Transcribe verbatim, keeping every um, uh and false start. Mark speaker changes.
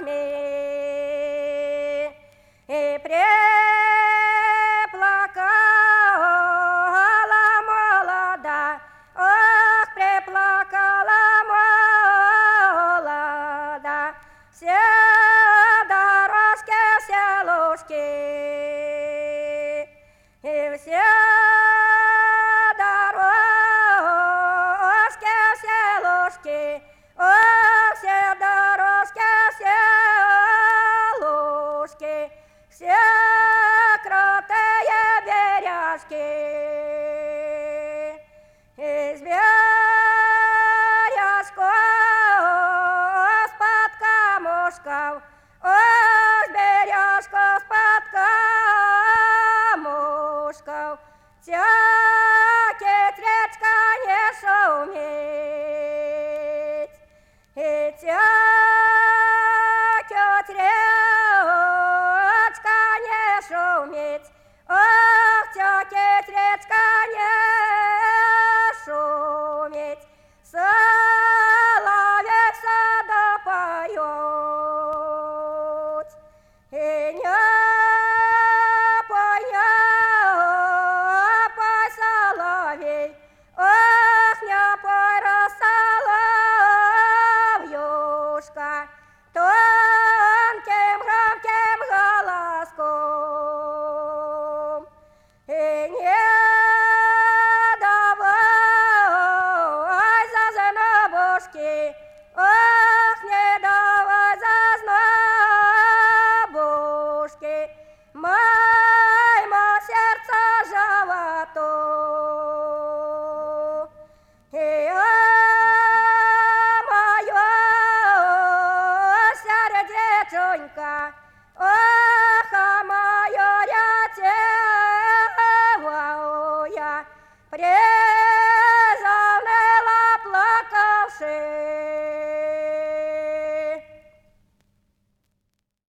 Speaker 1: возьми и преплакала молода, ох, преплакала молода, все дорожки, все лужки, и все дорожки, все лужки, о, все дорожки, все лужки, все крутые бережки, из бережков под камушков, ох, бережков под камушков, тякет речка не шуметь, и тякет речка не шуметь, ох, тякет речка не шуметь, соловей в саду поет, и не пой, не пой, соловей, ох, не пой, соловьюшка, тонким громким голоском, и не давай за знобушки, ох, не давай за знобушки, моему сердцу животу, и о, мое сердечонька, ох, а мое